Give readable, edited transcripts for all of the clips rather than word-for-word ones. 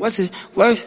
What's it worth?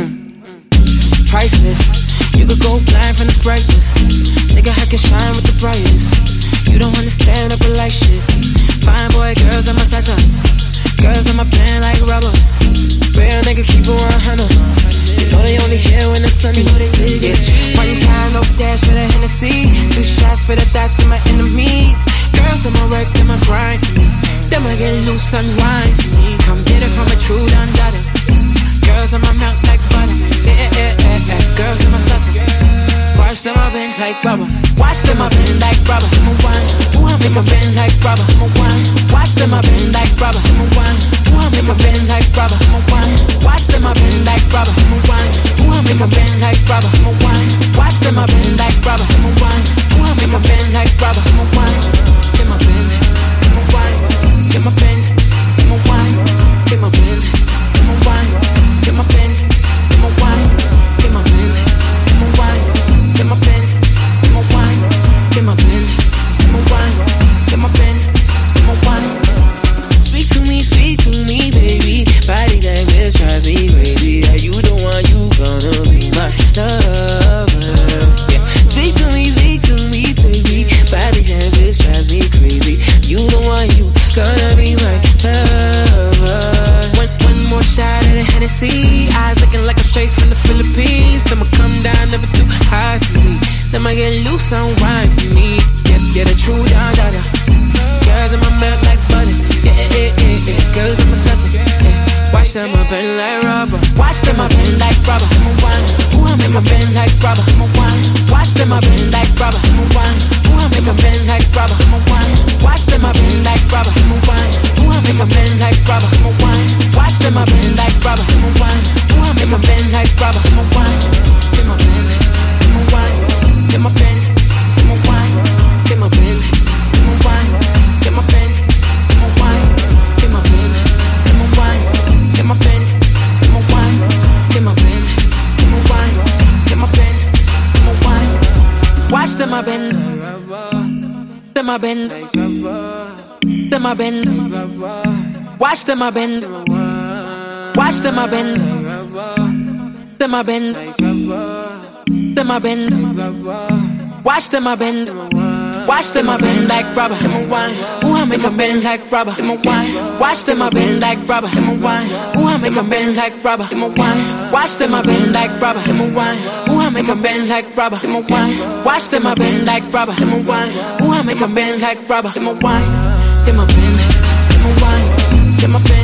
Priceless. You could go blind from this brightness. Nigga, I can shine with the brightest. You don't understand up like shit. Fine boy, girls on my side up. Girls on my pen like rubber. Real nigga, keep it 100. You know they only here when it's sunny. Yeah. One time, no dash for the Hennessy. 2 shots for the thoughts of my enemies. Girls on my work, them my grind for me. Them I get loose and wine for me. Come get it from a true done got it. Girls on my mouth like butter. Yeah. Girls on my stutter. Watch them up bend like rubber. Watch them up bend like rubber. I'm a wine. Ooh, I make a bend like rubber. I'm a wine. Watch them up bend like rubber. I'm a wine. Ooh, I make a bend like rubber. I'm a wine. Watch them up bend like rubber. I'm a wine. Ooh, I make a bend like rubber. I'm a wine. Watch them up bend like rubber. I'm a wine. Ooh, I make a bend like rubber. I'm a wine. Get my bend. I'm a wine. Get my bend. I'm a wine. Get my bend. I'm a wine. Get my bend. I'm a wine. Get my bend. I'm a wine. Get my pen, get my wine, get my pen, get my wine, get my pen, get my wine. Speak to me, baby. Body language drives me crazy. Are you the one? You gonna be my lover? Yeah. Speak to me, baby. Body language drives me crazy. You the one? You gonna be my lover? One more shot of the Hennessy. Eyes looking like I'm straight from the Philippines. Then I'ma come down, never too high for me. Then I get loose on wine for me. Get a true down, da. Girls in my mouth like butter. Yeah. Girls in my stutter. Yeah. Watch them up bend like rubber. Watch them up bend like rubber. I'm a wine. Ooh, I make a bend like rubber. I'm a wine. Watch them up bend like rubber. I'm a wine. Ooh, I make a bend like rubber. I'm a wine. Watch them up bend like rubber. I'm a wine. Ooh, I make a bend like rubber. I'm a wine. Watch them up bend like rubber. I'm a wine. Ooh, I make a bend like rubber. I'm a wine. Get my bend. I'm a wine. Get my bend. I'm a wine. Get my bend. I'm a wine. Get my bend. I'm a wine. Get my bend. I'm a wine. Get my bend. I'm a wine. Get my bend. I'm a wine. Get my bend. I'm a wine. Watch them I bend. Them I bend. Them I bend. Watch them I bend. Watch them I bend. Them I bend. Them I bend. Watch them I bend. Watch them I bend like rubber. I'm a wine. Ooh, I make a bend like rubber. I'm a wine. Watch them I bend like rubber. I'm a wine. Ooh, I make a bend like rubber. I'm a wine. Watch them I bend like rubber. I'm a wine. Ooh, I make a bend like rubber. I'm a wine. Watch them I bend like rubber. I'm a wine. Ooh, I make a bend like rubber. I'm a wine. Get my bend. I'm a wine. Get my bend.